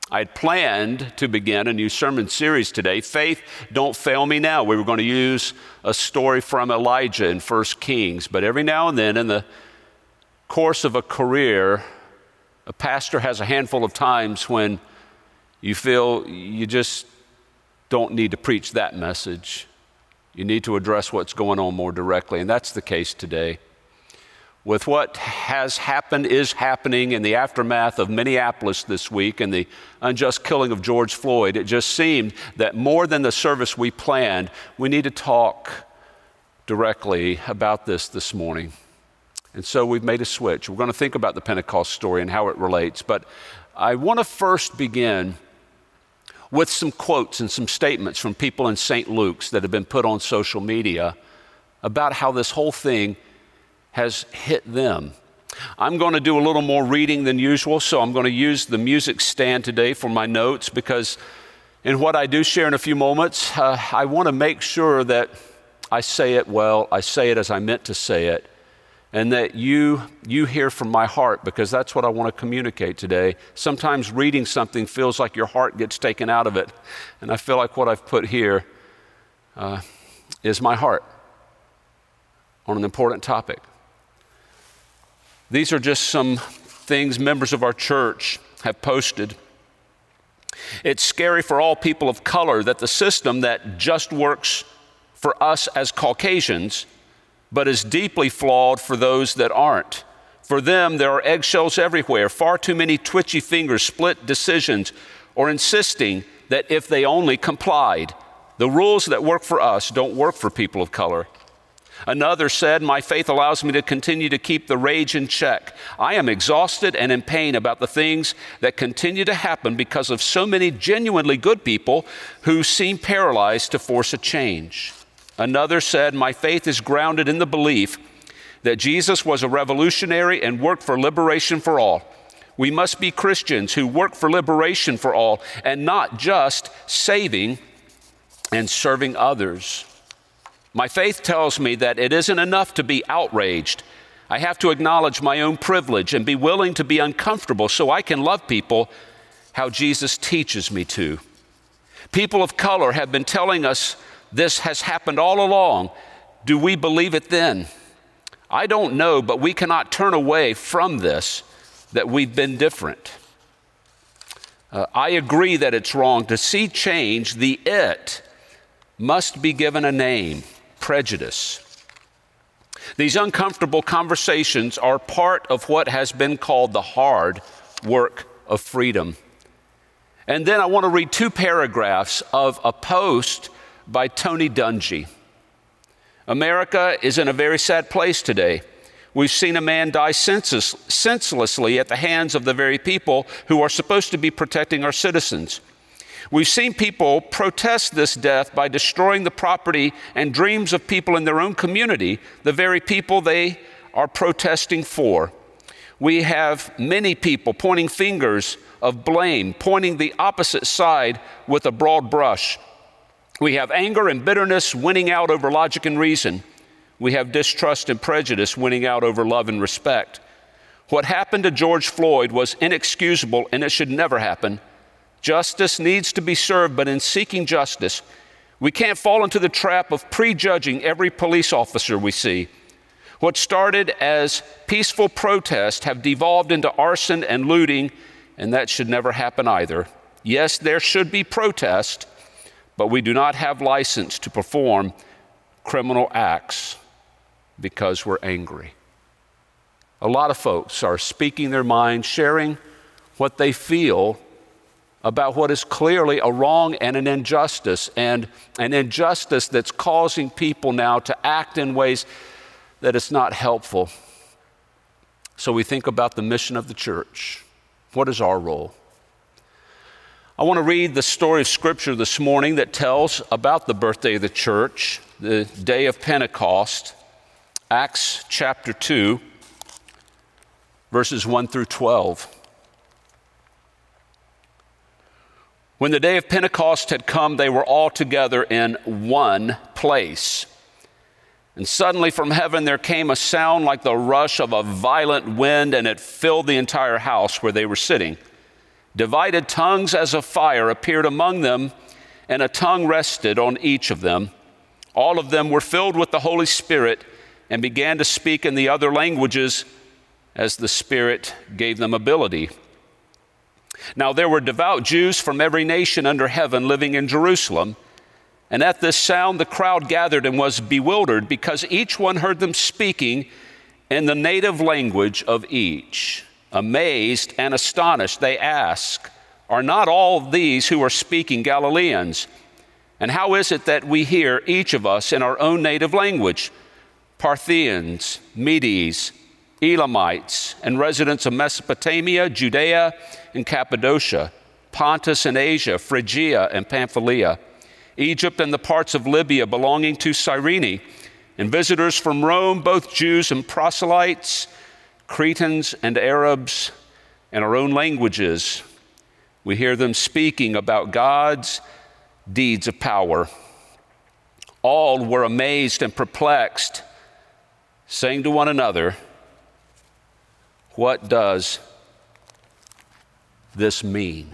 I had planned to begin a new sermon series today, Faith Don't Fail Me Now. We were going to use a story from Elijah in 1 Kings, but every now and then in the course of a career, a pastor has a handful of times when you feel you just don't need to preach that message. You need to address what's going on more directly, and that's the case today. With what has happened, is happening in the aftermath of Minneapolis this week and the unjust killing of George Floyd, it just seemed that more than the service we planned, we need to talk directly about this morning. And so we've made a switch. We're going to think about the Pentecost story and how it relates, but I want to first begin with some quotes and some statements from people in St. Luke's that have been put on social media about how this whole thing has hit them. I'm going to do a little more reading than usual, so I'm going to use the music stand today for my notes, because in what I do share in a few moments, I want to make sure that I say it well, I say it as I meant to say it, and that you hear from my heart, because that's what I want to communicate today. Sometimes reading something feels like your heart gets taken out of it, and I feel like what I've put here is my heart on an important topic. These are just some things members of our church have posted. It's scary for all people of color that the system that just works for us as Caucasians, but is deeply flawed for those that aren't. For them, there are eggshells everywhere, far too many twitchy fingers, split decisions, or insisting that if they only complied, the rules that work for us don't work for people of color. Another said, "My faith allows me to continue to keep the rage in check. I am exhausted and in pain about the things that continue to happen because of so many genuinely good people who seem paralyzed to force a change." Another said, "My faith is grounded in the belief that Jesus was a revolutionary and worked for liberation for all. We must be Christians who work for liberation for all and not just saving and serving others. My faith tells me that it isn't enough to be outraged. I have to acknowledge my own privilege and be willing to be uncomfortable so I can love people how Jesus teaches me to. People of color have been telling us this has happened all along. Do we believe it then? I don't know, but we cannot turn away from this, that we've been different. I agree that it's wrong. To see change, the it must be given a name: prejudice. These uncomfortable conversations are part of what has been called the hard work of freedom. And then I want to read 2 paragraphs of a post by Tony Dungy. America is in a very sad place today. We've seen a man die senselessly at the hands of the very people who are supposed to be protecting our citizens. We've seen people protest this death by destroying the property and dreams of people in their own community, the very people they are protesting for. We have many people pointing fingers of blame, pointing the opposite side with a broad brush. We have anger and bitterness winning out over logic and reason. We have distrust and prejudice winning out over love and respect. What happened to George Floyd was inexcusable, and it should never happen. Justice needs to be served, but in seeking justice, we can't fall into the trap of prejudging every police officer we see. What started as peaceful protests have devolved into arson and looting, and that should never happen either. Yes, there should be protest, but we do not have license to perform criminal acts because we're angry. A lot of folks are speaking their mind, sharing what they feel about what is clearly a wrong and an injustice that's causing people now to act in ways that it's not helpful. So we think about the mission of the church. What is our role? I want to read the story of Scripture this morning that tells about the birthday of the church, the day of Pentecost, Acts chapter 2, verses 1 through 12. When the day of Pentecost had come, they were all together in one place. And suddenly from heaven there came a sound like the rush of a violent wind, and it filled the entire house where they were sitting. Divided tongues as of fire appeared among them, and a tongue rested on each of them. All of them were filled with the Holy Spirit and began to speak in the other languages as the Spirit gave them ability. Now there were devout Jews from every nation under heaven living in Jerusalem. And at this sound the crowd gathered and was bewildered, because each one heard them speaking in the native language of each. Amazed and astonished, they ask, "Are not all these who are speaking Galileans? And how is it that we hear, each of us, in our own native language? Parthians, Medes, Elamites, and residents of Mesopotamia, Judea and Cappadocia, Pontus and Asia, Phrygia and Pamphylia, Egypt and the parts of Libya belonging to Cyrene, and visitors from Rome, both Jews and proselytes, Cretans and Arabs, in our own languages. We hear them speaking about God's deeds of power." All were amazed and perplexed, saying to one another, "What does this mean?"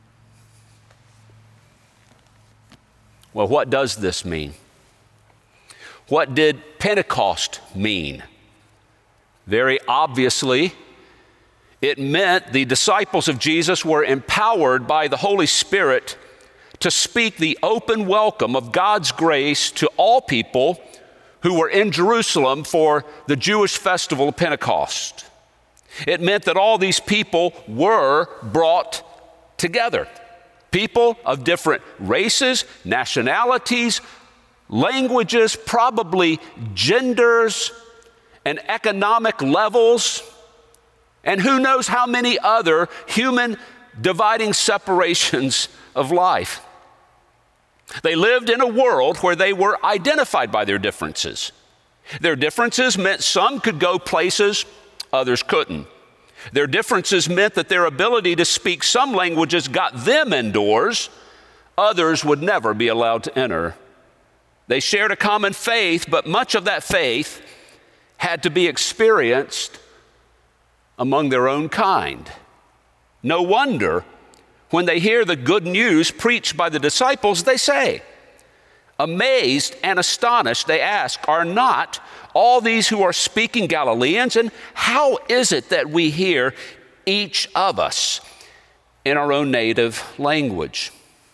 Well, what does this mean? What did Pentecost mean? Very obviously, it meant the disciples of Jesus were empowered by the Holy Spirit to speak the open welcome of God's grace to all people who were in Jerusalem for the Jewish festival of Pentecost. It meant that all these people were brought together. People of different races, nationalities, languages, probably genders and economic levels, and who knows how many other human dividing separations of life. They lived in a world where they were identified by their differences. Their differences meant some could go places others couldn't. Their differences meant that their ability to speak some languages got them indoors. Others would never be allowed to enter. They shared a common faith, but much of that faith had to be experienced among their own kind. No wonder when they hear the good news preached by the disciples, they say, amazed and astonished, they ask, "Are not all these who are speaking Galileans? And how is it that we hear, each of us, in our own native language?"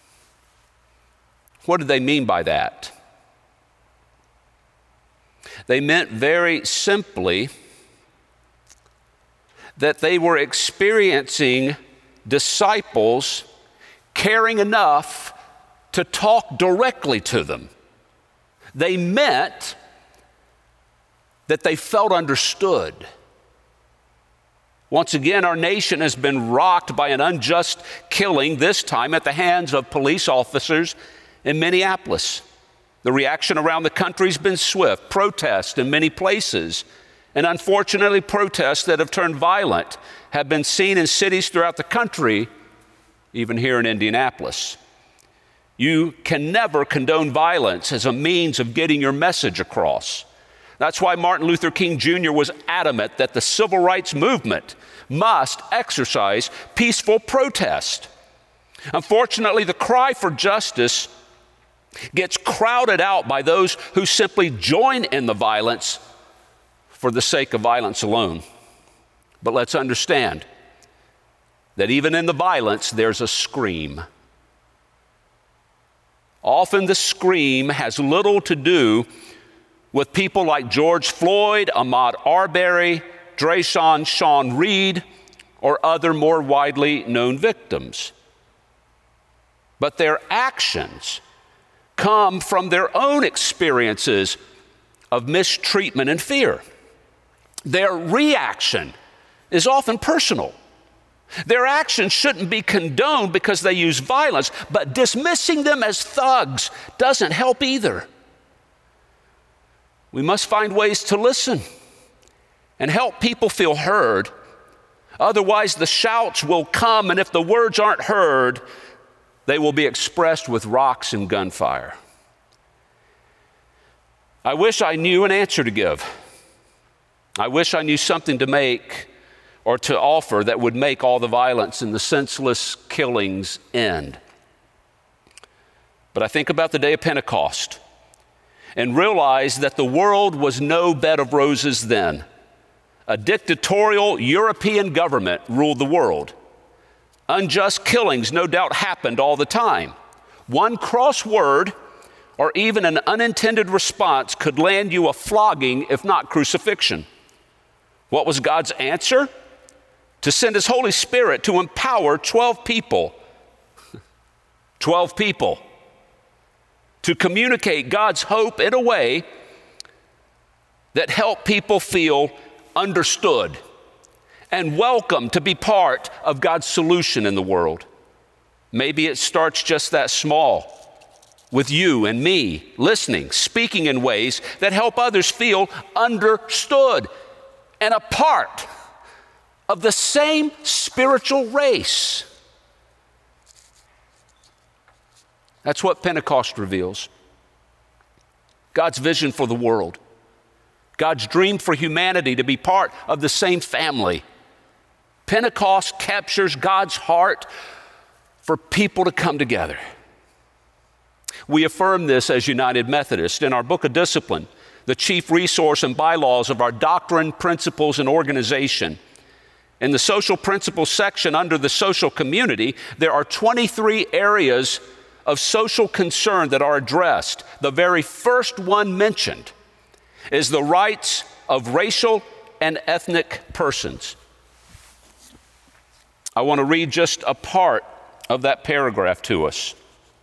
What did they mean by that? They meant very simply that they were experiencing disciples caring enough to talk directly to them. They meant that they felt understood. Once again, our nation has been rocked by an unjust killing, this time at the hands of police officers in Minneapolis. The reaction around the country has been swift. Protests in many places, and unfortunately protests that have turned violent, have been seen in cities throughout the country, even here in Indianapolis. You can never condone violence as a means of getting your message across. That's why Martin Luther King Jr. was adamant that the civil rights movement must exercise peaceful protest. Unfortunately, the cry for justice gets crowded out by those who simply join in the violence for the sake of violence alone. But let's understand that even in the violence, there's a scream. Often the scream has little to do with people like George Floyd, Ahmaud Arbery, Dreasjon Sean Reed, or other more widely known victims. But their actions come from their own experiences of mistreatment and fear. Their reaction is often personal. Their actions shouldn't be condoned because they use violence, but dismissing them as thugs doesn't help either. We must find ways to listen and help people feel heard. Otherwise, the shouts will come, and if the words aren't heard, they will be expressed with rocks and gunfire. I wish I knew an answer to give. I wish I knew something to make or to offer that would make all the violence and the senseless killings end. But I think about the day of Pentecost and realize that the world was no bed of roses then. A dictatorial European government ruled the world. Unjust killings no doubt happened all the time. One cross word or even an unintended response could land you a flogging, if not crucifixion. What was God's answer? To send His Holy Spirit to empower 12 people. 12 people. To communicate God's hope in a way that helped people feel understood and welcome to be part of God's solution in the world. Maybe it starts just that small, with you and me listening, speaking in ways that help others feel understood and a part of the same spiritual race. That's what Pentecost reveals. God's vision for the world. God's dream for humanity to be part of the same family. Pentecost captures God's heart for people to come together. We affirm this as United Methodists in our Book of Discipline, the chief resource and bylaws of our doctrine, principles, and organization. In the social principles section under the social community, there are 23 areas of social concern that are addressed. The very first one mentioned is the rights of racial and ethnic persons. I want to read just a part of that paragraph to us.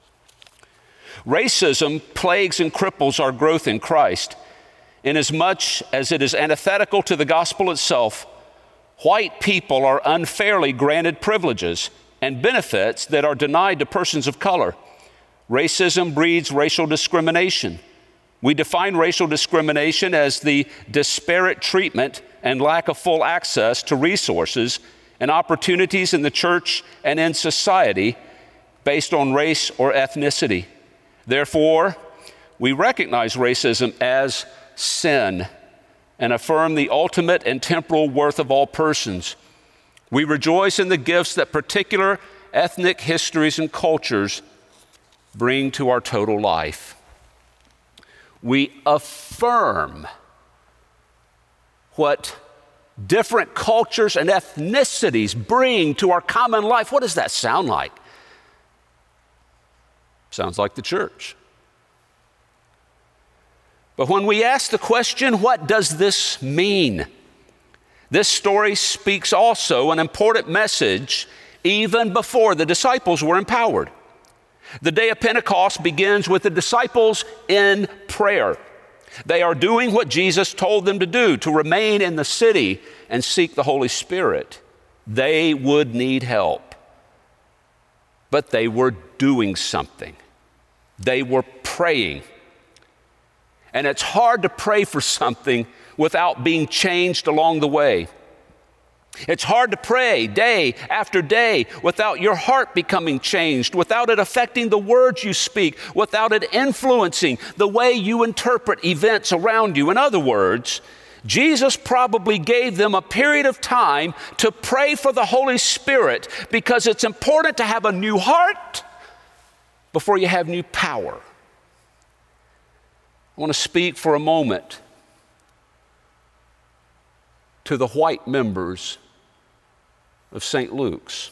Racism plagues and cripples our growth in Christ. Inasmuch as it is antithetical to the gospel itself, white people are unfairly granted privileges and benefits that are denied to persons of color. Racism breeds racial discrimination. We define racial discrimination as the disparate treatment and lack of full access to resources and opportunities in the church and in society based on race or ethnicity. Therefore, we recognize racism as sin and affirm the ultimate and temporal worth of all persons. We rejoice in the gifts that particular ethnic histories and cultures bring to our total life. We affirm what different cultures and ethnicities bring to our common life. What does that sound like? Sounds like the church. But when we ask the question, what does this mean? This story speaks also an important message even before the disciples were empowered. The day of Pentecost begins with the disciples in prayer. They are doing what Jesus told them to do, to remain in the city and seek the Holy Spirit. They would need help, but they were doing something. They were praying. And it's hard to pray for something without being changed along the way. It's hard to pray day after day without your heart becoming changed, without it affecting the words you speak, without it influencing the way you interpret events around you. In other words, Jesus probably gave them a period of time to pray for the Holy Spirit because it's important to have a new heart before you have new power. I want to speak for a moment to the white members of St. Luke's.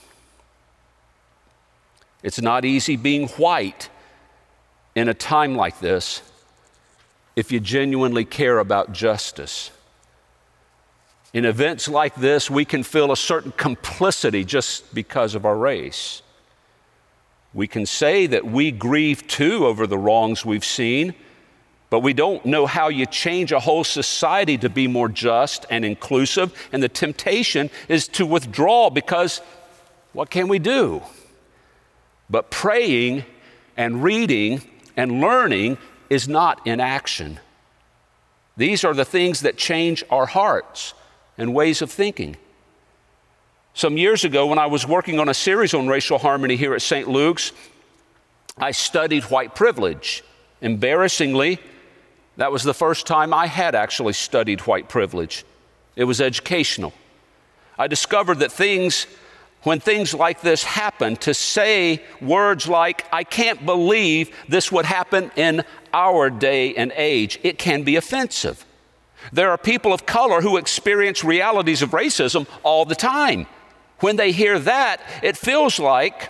It's not easy being white in a time like this if you genuinely care about justice. In events like this, we can feel a certain complicity just because of our race. We can say that we grieve too over the wrongs we've seen, but we don't know how you change a whole society to be more just and inclusive. And the temptation is to withdraw because what can we do? But praying and reading and learning is not inaction. These are the things that change our hearts and ways of thinking. Some years ago, when I was working on a series on racial harmony here at St. Luke's, I studied white privilege. Embarrassingly, that was the first time I had actually studied white privilege. It was educational. I discovered that when things like this happen, to say words like, I can't believe this would happen in our day and age, it can be offensive. There are people of color who experience realities of racism all the time. When they hear that, it feels like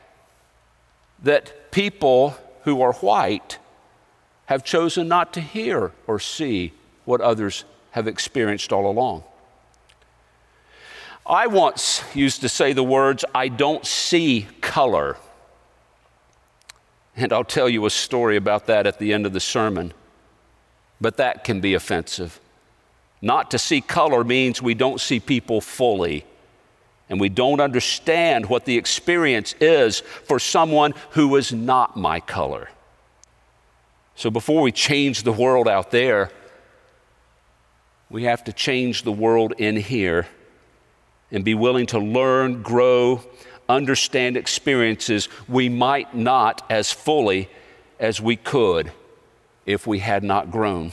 that people who are white have chosen not to hear or see what others have experienced all along. I once used to say the words, I don't see color. And I'll tell you a story about that at the end of the sermon. But that can be offensive. Not to see color means we don't see people fully. And we don't understand what the experience is for someone who is not my color. So before we change the world out there, we have to change the world in here and be willing to learn, grow, understand experiences we might not as fully as we could if we had not grown.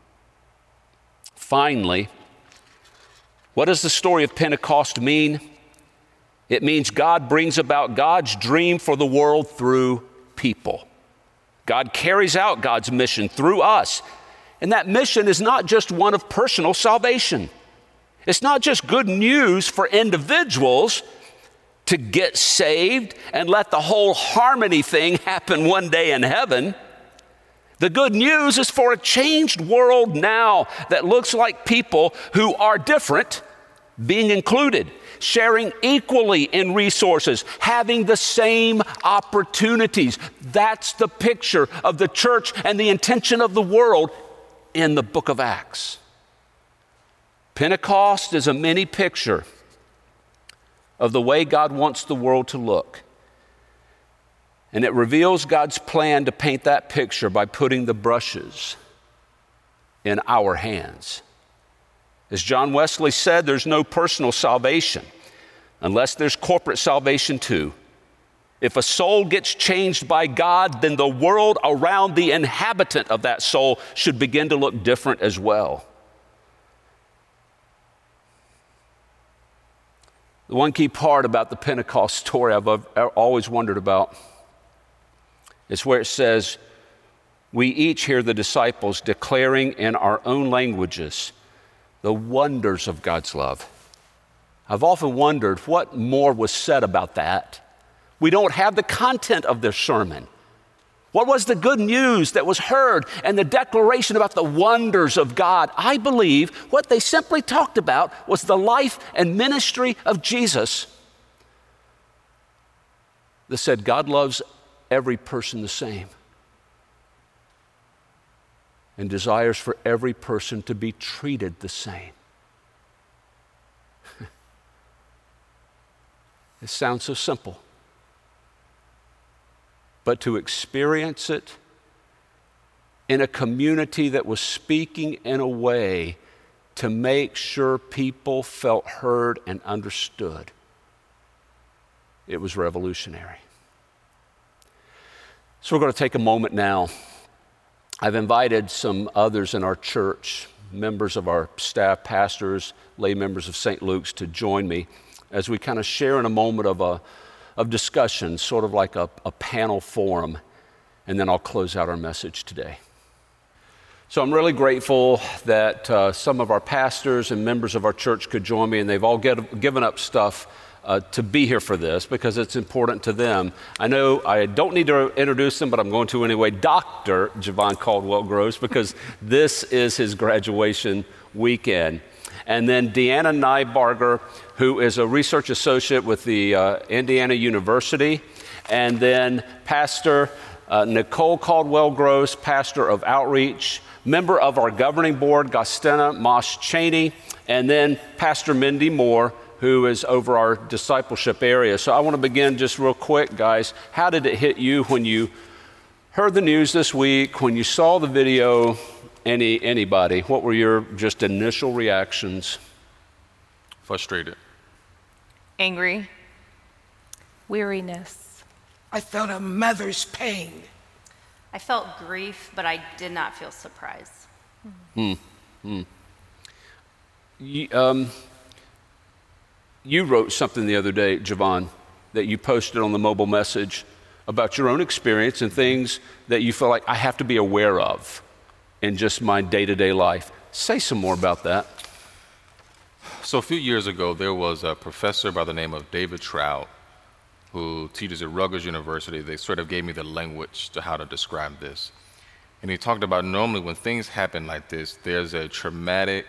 Finally, what does the story of Pentecost mean? It means God brings about God's dream for the world through people. God carries out God's mission through us. And that mission is not just one of personal salvation. It's not just good news for individuals to get saved and let the whole harmony thing happen one day in heaven. The good news is for a changed world now that looks like people who are different being included, sharing equally in resources, having the same opportunities. That's the picture of the church and the intention of the world in the book of Acts. Pentecost is a mini picture of the way God wants the world to look. And it reveals God's plan to paint that picture by putting the brushes in our hands. As John Wesley said, there's no personal salvation unless there's corporate salvation too. If a soul gets changed by God, then the world around the inhabitant of that soul should begin to look different as well. The one key part about the Pentecost story I've always wondered about is where it says, we each hear the disciples declaring in our own languages the wonders of God's love. I've often wondered what more was said about that. We don't have the content of their sermon. What was the good news that was heard and the declaration about the wonders of God? I believe what they simply talked about was the life and ministry of Jesus. That said, God loves every person the same and desires for every person to be treated the same. It sounds so simple. But to experience it in a community that was speaking in a way to make sure people felt heard and understood, it was revolutionary. So we're going to take a moment now. I've invited some others in our church, members of our staff, pastors, lay members of St. Luke's, to join me as we kind of share in a moment of discussion, sort of like a panel forum, and then I'll close out our message today. So I'm really grateful that some of our pastors and members of our church could join me, and they've all given up stuff to be here for this because it's important to them. I know I don't need to introduce them, but I'm going to anyway. Dr. Javon Caldwell Gross, because this is his graduation weekend. And then Deanna Nybarger, who is a research associate with the Indiana University. And then Pastor Nicole Caldwell Gross, pastor of Outreach, member of our governing board, Gostina Moss Cheney, and then Pastor Mindy Moore, who is over our discipleship area. So I want to begin just real quick, guys. How did it hit you when you heard the news this week, when you saw the video? Anybody? What were your just initial reactions? Frustrated. Angry. Weariness. I felt a mother's pain. I felt grief, but I did not feel surprise. You wrote something the other day, Javon, that you posted on the mobile message about your own experience and things that you feel like I have to be aware of in just my day-to-day life. Say some more about that. So a few years ago, there was a professor by the name of David Trout who teaches at Rutgers University. They sort of gave me the language to how to describe this. And he talked about normally when things happen like this, there's a traumatic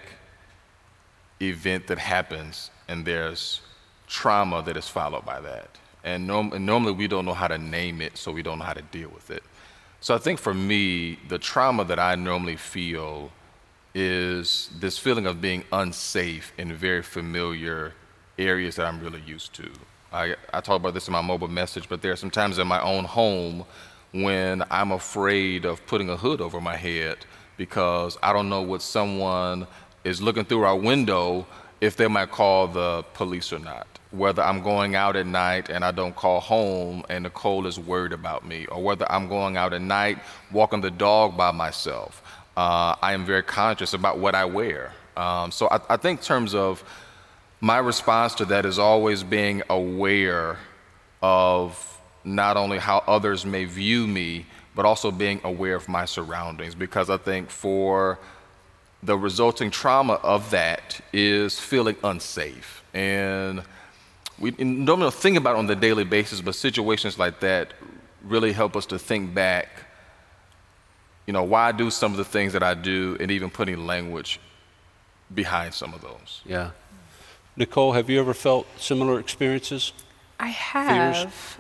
event that happens and there's trauma that is followed by that. And normally we don't know how to name it, so we don't know how to deal with it. So I think for me, the trauma that I normally feel is this feeling of being unsafe in very familiar areas that I'm really used to. I talk about this in my mobile message, but there are some times in my own home when I'm afraid of putting a hood over my head because I don't know what someone is looking through our window, if they might call the police or not. Whether I'm going out at night and I don't call home and Nicole is worried about me, or whether I'm going out at night walking the dog by myself. I am very conscious about what I wear. So I think in terms of my response to that is always being aware of not only how others may view me, but also being aware of my surroundings, because I think for the resulting trauma of that is feeling unsafe. And we don't think about it on the daily basis, but situations like that really help us to think back, why I do some of the things that I do, and even putting language behind some of those. Yeah. Nicole, have you ever felt similar experiences? I have,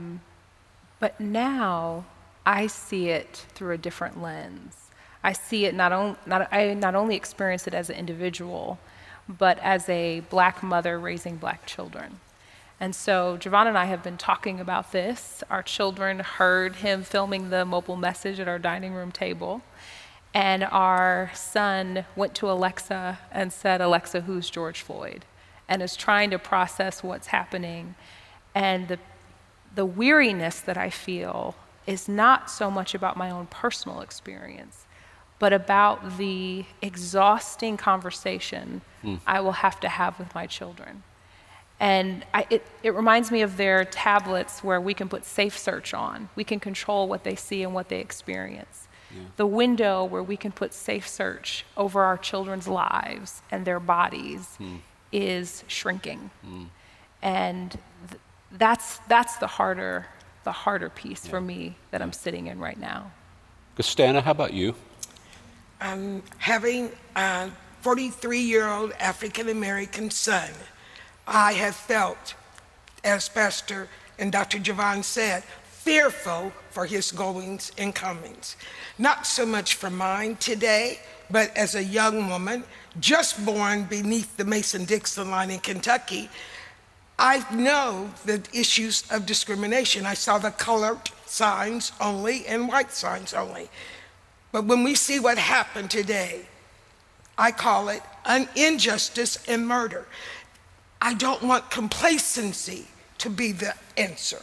but now I see it through a different lens. I see it I not only experience it as an individual, but as a Black mother raising Black children. And so Javon and I have been talking about this. Our children heard him filming the mobile message at our dining room table. And our son went to Alexa and said, "Alexa, who's George Floyd?" And is trying to process what's happening. And the weariness that I feel is not so much about my own personal experience, but about the exhausting conversation I will have to have with my children. And it reminds me of their tablets where we can put Safe Search on. We can control what they see and what they experience. Yeah. The window where we can put Safe Search over our children's lives and their bodies is shrinking. And that's the harder piece for me that I'm sitting in right now. Gustana, how about you? Having a 43-year-old African-American son, I have felt, as Pastor and Dr. Javon said, fearful for his goings and comings. Not so much for mine today, but as a young woman, just born beneath the Mason-Dixon line in Kentucky, I know the issues of discrimination. I saw the colored signs only and white signs only. But when we see what happened today, I call it an injustice and murder. I don't want complacency to be the answer.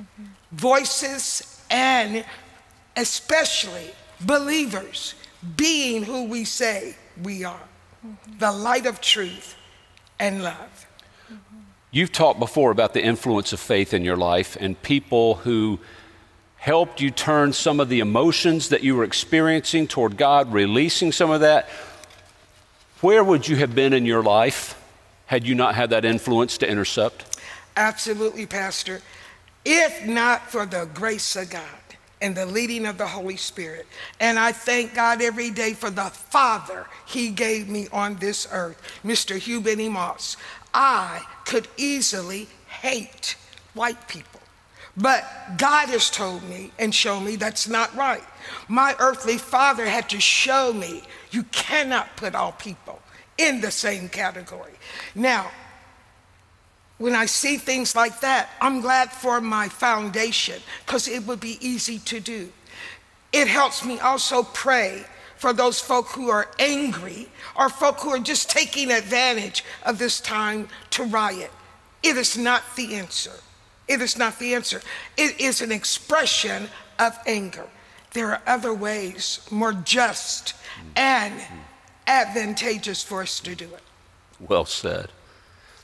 Voices, and especially believers, being who we say we are, the light of truth and love. You've talked before about the influence of faith in your life and people who helped you turn some of the emotions that you were experiencing toward God, releasing some of that. Where would you have been in your life had you not had that influence to intercept? Absolutely, Pastor. If not for the grace of God and the leading of the Holy Spirit. And I thank God every day for the Father He gave me on this earth, Mr. Hugh Benny Moss. I could easily hate white people. But God has told me and shown me that's not right. My earthly father had to show me you cannot put all people in the same category. Now, when I see things like that, I'm glad for my foundation because it would be easy to do. It helps me also pray for those folk who are angry or folk who are just taking advantage of this time to riot. It is not the answer. It is not the answer. It is an expression of anger. There are other ways, more just and advantageous for us to do it. Well said.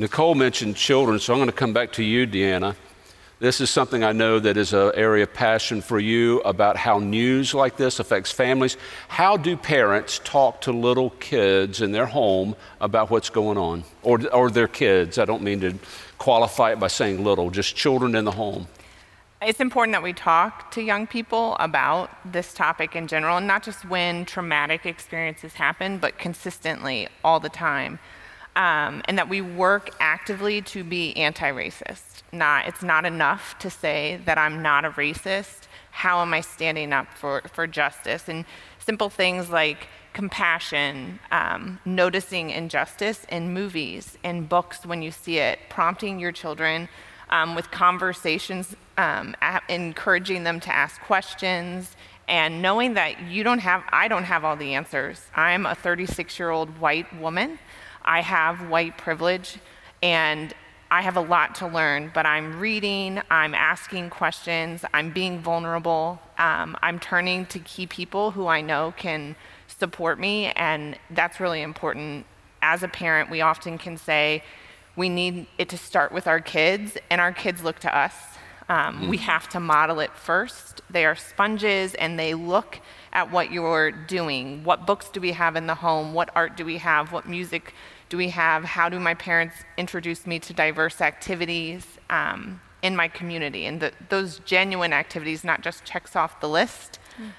Nicole mentioned children, so I'm going to come back to you, Deanna. This is something I know that is an area of passion for you about how news like this affects families. How do parents talk to little kids in their home about what's going on? Or their kids. I don't mean to qualify it by saying little, just children in the home. It's important that we talk to young people about this topic in general, and not just when traumatic experiences happen, but consistently all the time. And that we work actively to be anti-racist. It's not enough to say that I'm not a racist. How am I standing up for justice? And simple things like compassion, noticing injustice in movies, in books when you see it, prompting your children with conversations, encouraging them to ask questions, and knowing that I don't have all the answers. I'm a 36-year-old white woman. I have white privilege, and I have a lot to learn, but I'm reading, I'm asking questions, I'm being vulnerable, I'm turning to key people who I know can support me, and that's really important. As a parent, we often can say, we need it to start with our kids, and our kids look to us. We have to model it first. They are sponges, and they look at what you're doing. What books do we have in the home? What art do we have? What music do we have? How do my parents introduce me to diverse activities in my community? And those genuine activities, not just checks off the list,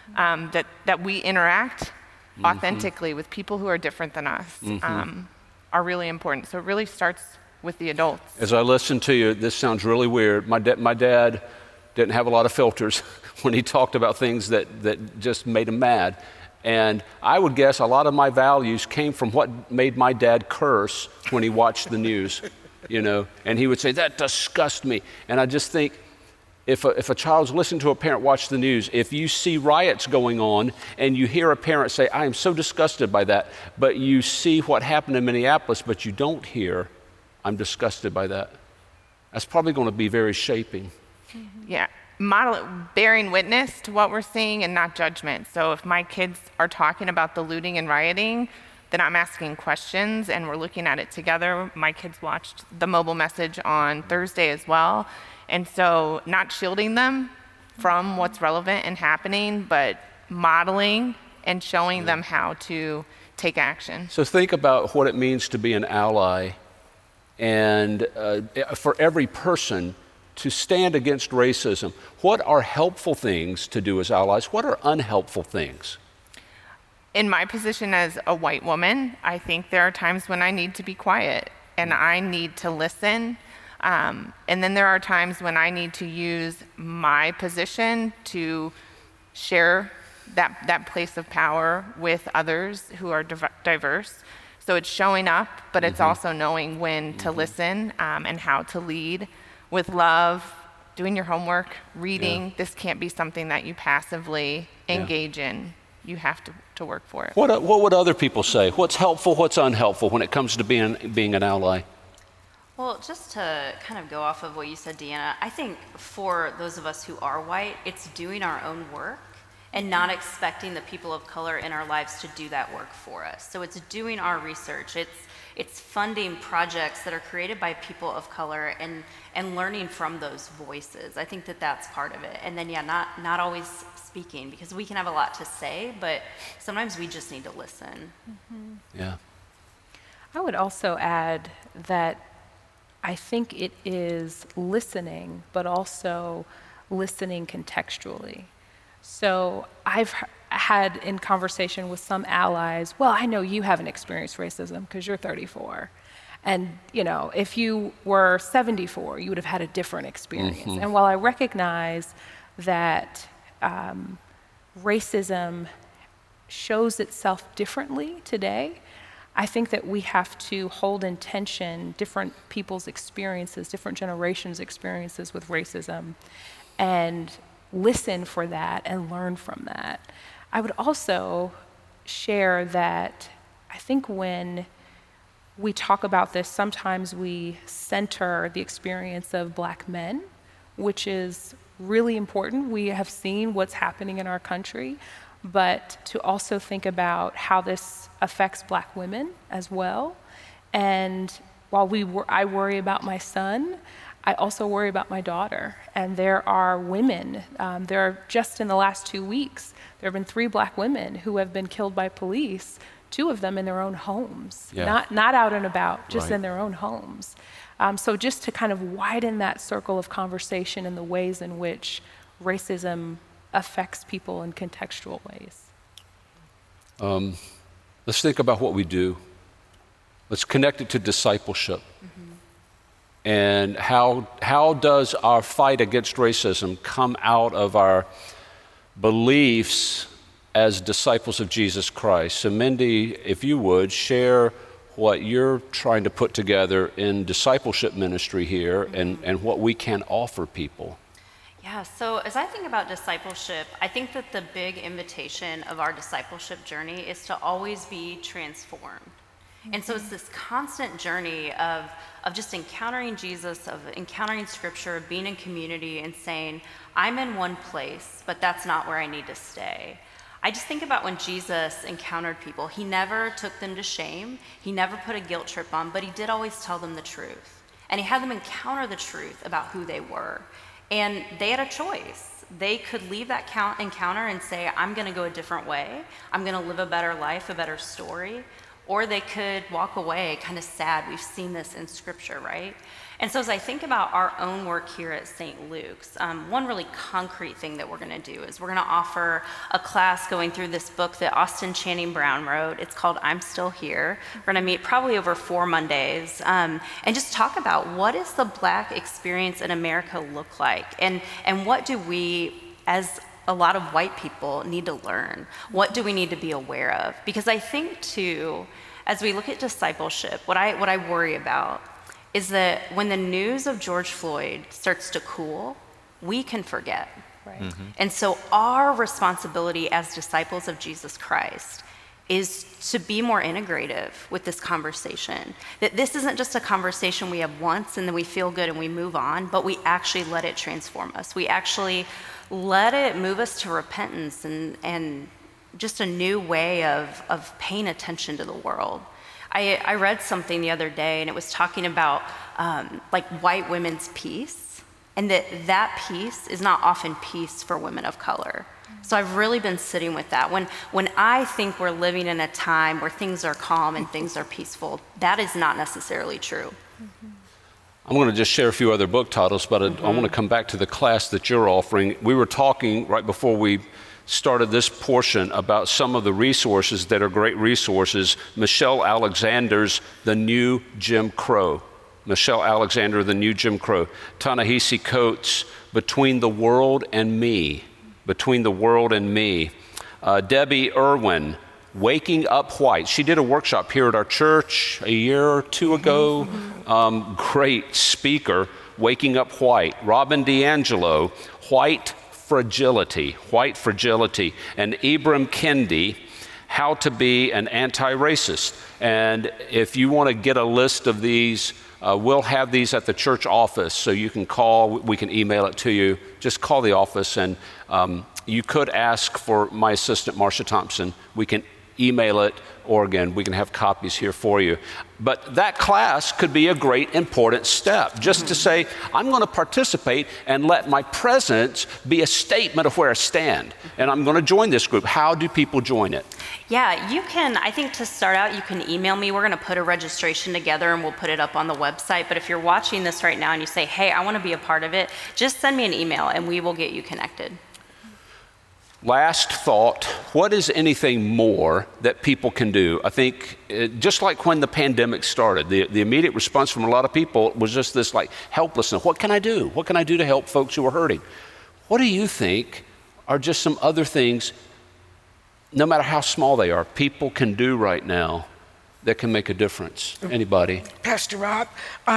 that we interact authentically with people who are different than us are really important. So it really starts with the adults. As I listen to you, this sounds really weird. My dad didn't have a lot of filters when he talked about things that just made him mad. And I would guess a lot of my values came from what made my dad curse when he watched the news, and he would say, that disgusts me. And I just think, if a child's listening to a parent watch the news, if you see riots going on and you hear a parent say, I am so disgusted by that, but you see what happened in Minneapolis, but you don't hear, I'm disgusted by that, that's probably going to be very shaping. Yeah. Bearing witness to what we're seeing and not judgment. So if my kids are talking about the looting and rioting, then I'm asking questions and we're looking at it together. My kids watched the mobile message on Thursday as well. And so not shielding them from what's relevant and happening, but modeling and showing them how to take action. So think about what it means to be an ally, and for every person to stand against racism. What are helpful things to do as allies? What are unhelpful things? In my position as a white woman, I think there are times when I need to be quiet and I need to listen. And then there are times when I need to use my position to share that place of power with others who are diverse. So it's showing up, but it's also knowing when to listen and how to lead. With love, doing your homework, reading. This can't be something that you passively engage in. You have to work for it. What would other people say? What's helpful, what's unhelpful when it comes to being an ally? Well, just to kind of go off of what you said, Deanna, I think for those of us who are white, it's doing our own work and not expecting the people of color in our lives to do that work for us. So it's doing our research. It's funding projects that are created by people of color and learning from those voices. I think that's part of it. And then, not always speaking, because we can have a lot to say, but sometimes we just need to listen. Yeah. I would also add that I think it is listening, but also listening contextually. So I've had in conversation with some allies, well, I know you haven't experienced racism because you're 34. And, if you were 74, you would have had a different experience. And while I recognize that racism shows itself differently today, I think that we have to hold in tension different people's experiences, different generations' experiences with racism, and listen for that and learn from that. I would also share that I think when we talk about this, sometimes we center the experience of Black men, which is really important. We have seen what's happening in our country, but to also think about how this affects Black women as well. And I worry about my son, I also worry about my daughter. And there are women, just in the last 2 weeks, there have been 3 black women who have been killed by police, 2 of them in their own homes, not out and about, just in their own homes. So just to kind of widen that circle of conversation and the ways in which racism affects people in contextual ways. Let's think about what we do. Let's connect it to discipleship. And how does our fight against racism come out of our beliefs as disciples of Jesus Christ? So Mindy, if you would, share what you're trying to put together in discipleship ministry here and what we can offer people. Yeah, so as I think about discipleship, I think that the big invitation of our discipleship journey is to always be transformed. And so it's this constant journey of just encountering Jesus, of encountering Scripture, of being in community and saying, I'm in one place, but that's not where I need to stay. I just think about when Jesus encountered people, he never took them to shame, he never put a guilt trip on, but he did always tell them the truth. And he had them encounter the truth about who they were. And they had a choice. They could leave that encounter and say, I'm going to go a different way. I'm going to live a better life, a better story. Or they could walk away kind of sad. We've seen this in Scripture, right? And so as I think about our own work here at St. Luke's, one really concrete thing that we're going to do is we're going to offer a class going through this book that Austin Channing Brown wrote. It's called I'm Still Here. We're going to meet probably over 4 Mondays and just talk about what does the Black experience in America look like, and what do we, as a lot of white people, need to learn? What do we need to be aware of? Because I think too, as we look at discipleship, what I worry about is that when the news of George Floyd starts to cool, we can forget. Right. And so our responsibility as disciples of Jesus Christ is to be more integrative with this conversation. That this isn't just a conversation we have once and then we feel good and we move on, but we actually let it transform us. We actually let it move us to repentance and just a new way of paying attention to the world. I read something the other day, and it was talking about like white women's peace, and that peace is not often peace for women of color. So I've really been sitting with that. When I think we're living in a time where things are calm and things are peaceful, that is not necessarily true. I'm going to just share a few other book titles, but I want to come back to the class that you're offering. We were talking right before we started this portion about some of the resources that are great resources. Michelle Alexander's The New Jim Crow. Michelle Alexander, The New Jim Crow. Ta-Nehisi Coates, Between the World and Me. Between the World and Me. Debbie Irwin, Waking Up White. She did a workshop here at our church a year or 2 ago. Great speaker, Waking Up White. Robin DiAngelo, White Fragility, and Ibram Kendi, How to Be an Anti-Racist. And if you want to get a list of these, we'll have these at the church office, so you can call, we can email it to you. Just call the office, and you could ask for my assistant, Marcia Thompson. We can email it, or again, we can have copies here for you. But that class could be a great, important step, just to say, I'm going to participate and let my presence be a statement of where I stand. And I'm going to join this group. How do people join it? Yeah, you can, I think to start out, you can email me. We're going to put a registration together and we'll put it up on the website. But if you're watching this right now and you say, hey, I want to be a part of it, just send me an email and we will get you connected. Last thought, what is anything more that people can do? I think just like when the pandemic started, the immediate response from a lot of people was just this like helplessness. What can I do? What can I do to help folks who are hurting? What do you think are just some other things, no matter how small they are, people can do right now that can make a difference? Anybody? Pastor Rob,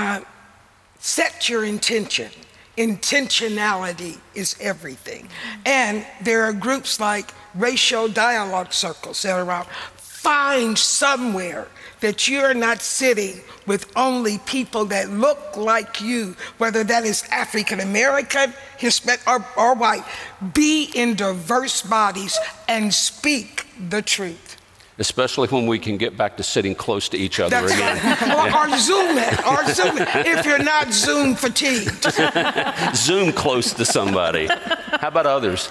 set your intention. Intentionality is everything. And there are groups like racial dialogue circles that are around. Find somewhere that you're not sitting with only people that look like you, whether that is African American, Hispanic, or white. Be in diverse bodies and speak the truth. especially when we can get back to sitting close to each other That's again. right. Or Zoom it, if you're not Zoom fatigued. Zoom close to somebody. How about others?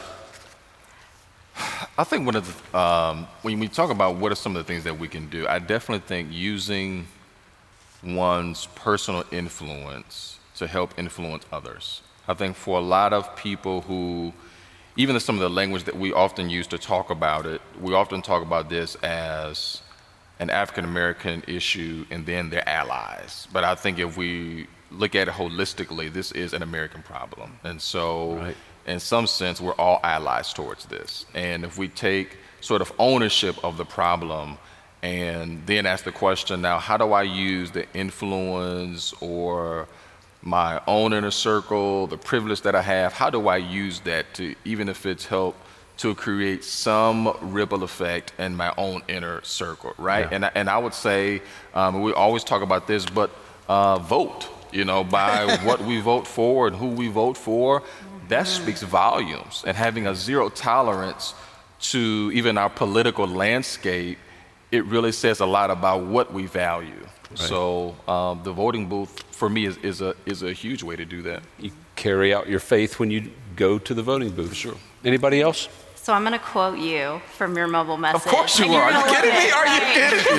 I think one of the, when we talk about what are some of the things that we can do, I definitely think using one's personal influence to help influence others. I think for a lot of people who, even some of the language that we often use to talk about it, we often talk about this as an African American issue and then their allies. But I think if we look at it holistically, this is an American problem. And so in some sense, we're all allies towards this. And if we take sort of ownership of the problem and then ask the question, now, how do I use the influence or my own inner circle, the privilege that I have, how do I use that to, even if it's help to create some ripple effect in my own inner circle, right? Yeah. And I would say, we always talk about this, but vote, by what we vote for and who we vote for, that speaks volumes. And having a zero tolerance to even our political landscape, it really says a lot about what we value. Right. So the voting booth, for me, is a huge way to do that. You carry out your faith when you go to the voting booth. Sure. Anybody else? So I'm going to quote you from your mobile message. Of course you are. Are you kidding me? Are you kidding me?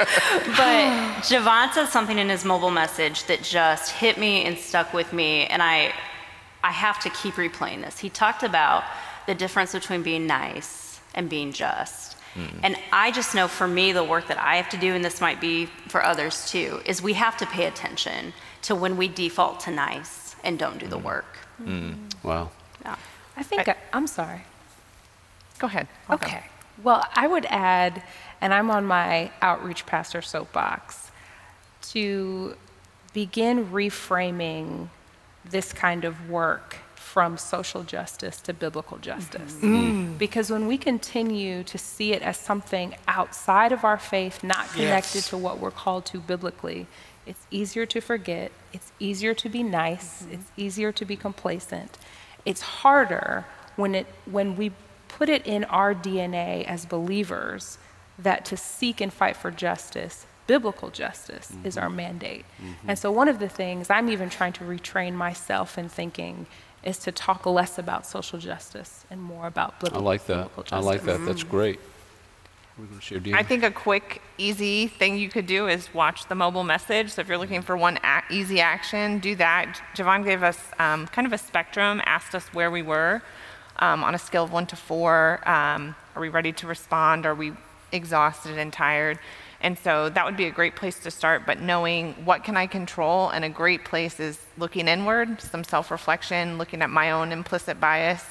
But Javon said something in his mobile message that just hit me and stuck with me, and I have to keep replaying this. He talked about the difference between being nice and being just. And I just know for me, the work that I have to do, and this might be for others too, is we have to pay attention to when we default to nice and don't do the work. Wow. Yeah. I think, I'm sorry. Go ahead. Okay. Well, I would add, and I'm on my outreach pastor soapbox, to begin reframing this kind of work from social justice to biblical justice. Because when we continue to see it as something outside of our faith, not connected to what we're called to biblically, it's easier to forget, it's easier to be nice, it's easier to be complacent. It's harder when we put it in our DNA as believers that to seek and fight for justice, biblical justice, is our mandate. And so one of the things I'm even trying to retrain myself in thinking is to talk less about social justice and more about biblical justice. I like that. That's great. We're going to share Deanna. I think a quick, easy thing you could do is watch the mobile message. So if you're looking for one easy action, do that. Javon gave us kind of a spectrum, asked us where we were on a scale of 1 to 4. Are we ready to respond? Are we exhausted and tired? And so that would be a great place to start, but knowing what can I control, and a great place is looking inward, some self-reflection, looking at my own implicit bias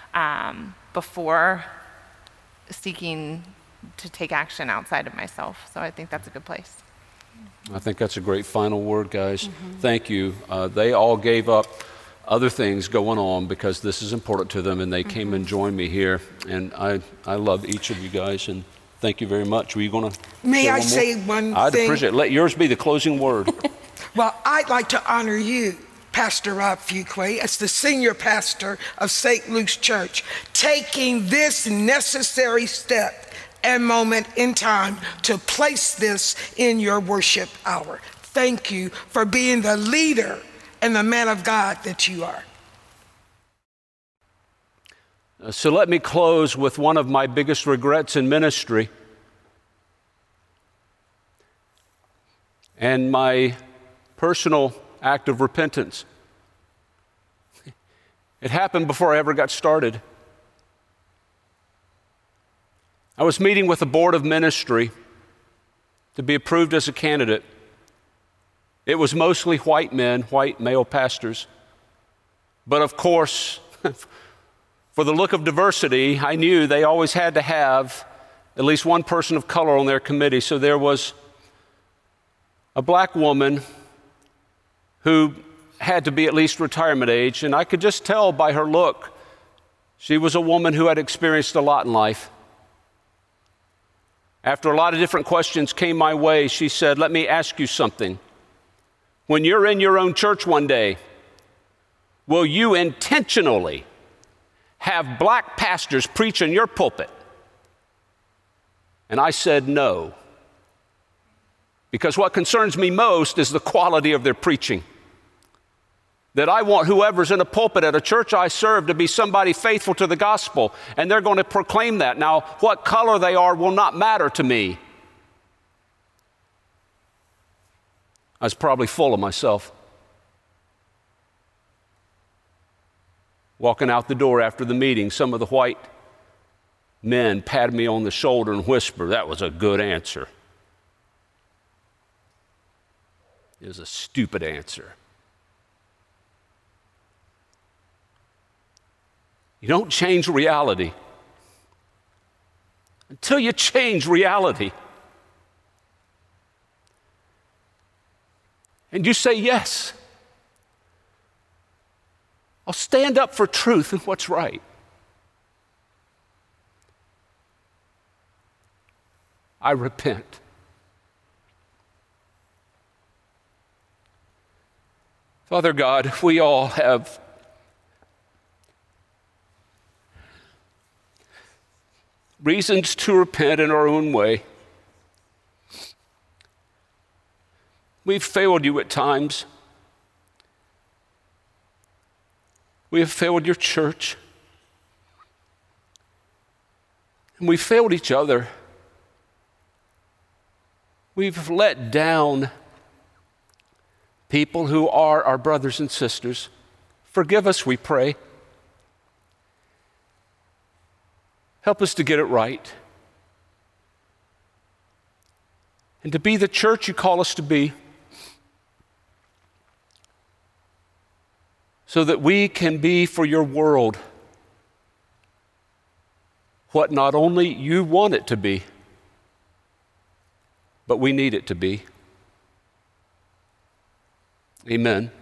before seeking to take action outside of myself. So I think that's a good place. I think that's a great final word, guys. Thank you. They all gave up other things going on because this is important to them, and they came and joined me here. And I love each of you guys, and thank you very much. Were you going to May I say one thing? I'd appreciate it. Let yours be the closing word. Well, I'd like to honor you, Pastor Rob Fuqua, as the senior pastor of St. Luke's Church, taking this necessary step and moment in time to place this in your worship hour. Thank you for being the leader and the man of God that you are. So let me close with one of my biggest regrets in ministry and my personal act of repentance. It happened before I ever got started. I was meeting with the board of ministry to be approved as a candidate. It was mostly white men, white male pastors. But of course, for the look of diversity, I knew they always had to have at least one person of color on their committee. So there was a black woman who had to be at least retirement age, and I could just tell by her look, she was a woman who had experienced a lot in life. After a lot of different questions came my way, she said, "Let me ask you something. When you're in your own church one day, will you intentionally have black pastors preach in your pulpit?" And I said no. Because what concerns me most is the quality of their preaching. That I want whoever's in a pulpit at a church I serve to be somebody faithful to the gospel, and they're going to proclaim that. Now, what color they are will not matter to me. I was probably full of myself. Walking out the door after the meeting, some of the white men patted me on the shoulder and whispered, "That was a good answer." It was a stupid answer. You don't change reality until you change reality. And you say, yes, I'll stand up for truth and what's right. I repent. Father God, we all have reasons to repent in our own way. We've failed you at times. We have failed your church. And we've failed each other. We've let down people who are our brothers and sisters. Forgive us, we pray. Help us to get it right. And to be the church you call us to be, so that we can be for your world what not only you want it to be, but we need it to be. Amen.